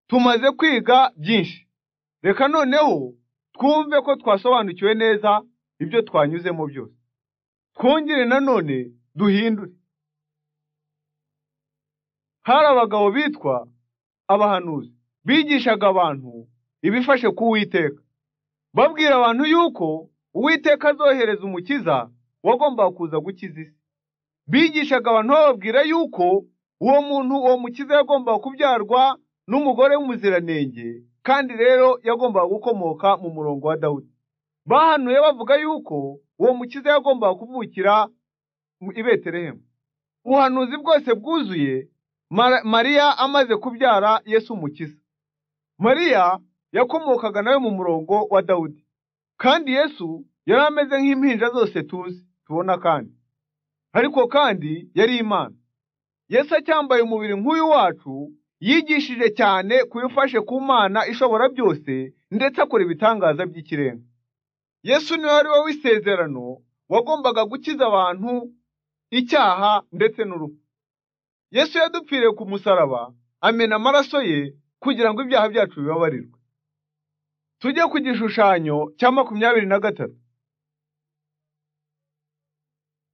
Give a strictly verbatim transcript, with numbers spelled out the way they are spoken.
tumaze kwiga byinshi. Reka noneho twumve ko twasobanukiwe neza ibyo twanyuzemo byose. Twongere nanone duhindure. Hari abagabo bitwa abahanuzi bigishaga abantu ibifashe ku Uwiteka, babwira abantu yuko Uwiteka azohereza umukiza wagombaga kuza gukiza isi. Bigishaga abantu bababwira yuko uwo muntu uwo mukiza yagombaga kubyarwa n'umugore w'umuziranenge, kandi rero yagombaga gukomoka mu murongo wa Dawudi. Bahanuye bavuga yuko uwo mukiza yagombaga kuvukira i Betelehemu. Ubuhanuzi bwose bwuzuye Mariya amaze kubyara Yesu umukiza. Mariya yakomokaga nawe mu murongo wa Dawudi, kandi Yesu yari ameze nk'impinja zose tuzi tubona, kandi ariko kandi yari Imana. Yesu acyambaye umubiri nk'uyu wacu yigishije cyane kubifashe ku Mana ishobora byose, ndetse akora ibitangaza by'ikirenga. Yesu niwe wari we w'isezerano wagombaga gukiza abantu icyaha ndetse n'urupfu. Yesu yadupfiriye ku musaraba, amena amaraso ye kugira ngo ibyaha byacu bibabarirwe. Tujye ku gishushanyo cya makumyabiri na gatatu.